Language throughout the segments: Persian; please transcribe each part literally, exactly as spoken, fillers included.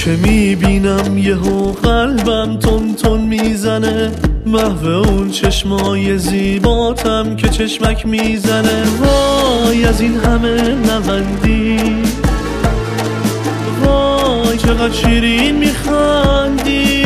که میبینم یهو قلبم تون تون میزنه، محو اون چشمای زیباتم که چشمک میزنه. وای از این همه نغندی، وای چقدر شیرین میخندی،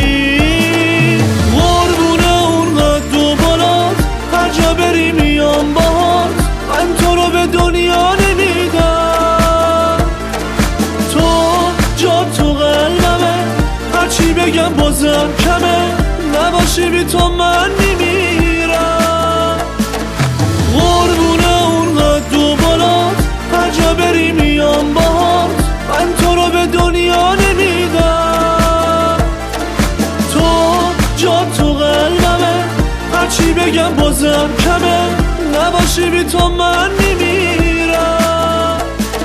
قربونه اون قد و بالات، هر جا بری میام باهات، من تو رو به دنیا نمیدم. تو جا تو قلبمه، هرچی بگم بازم کمه، نباشی بی تو من میمیرم. قربونه اون قد و بالات، هر جا بری میام باهات، من تو رو به دنیا نمیدم. تو جا تو قلبمه، هرچی بگم بازم کمه، نباشی بی تو من میمیرم.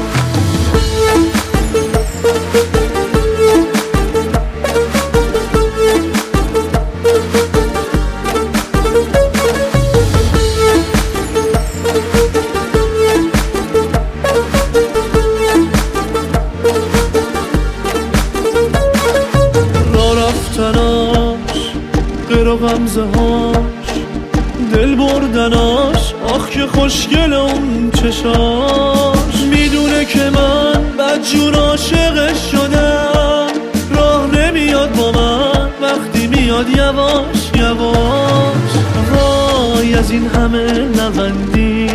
غیر و غمزه هاش، دل بردناش، آخ که خوشگل اون چشاش. میدونه که من بدجور عاشقش شدم، راه نمیاد با من وقتی میاد یواش یواش. وای از این همه نغندی،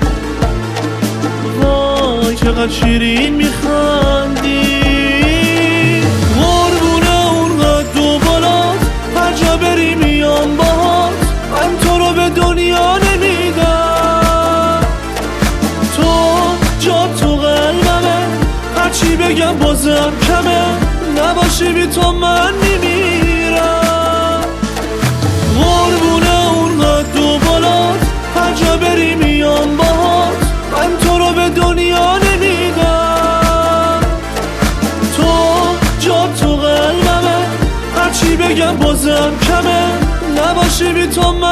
وای چقدر شیرین میخندی، بری میام باهات، من تو رو به دنیا نمیدم. تو جا تو قلبمه، هرچی بگم بازم کمه، نباشی بی تو من میمیرم. قربونه اون قد و بالات، هر جا بری میام باهات، من تو رو به دنیا نمیدم. تو جا تو قلبمه، هرچی بگم بازم کمه، نباشی بی تو من